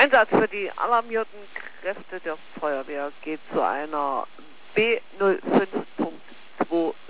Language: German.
Einsatz für die alarmierten Kräfte der Feuerwehr geht zu einer B05.2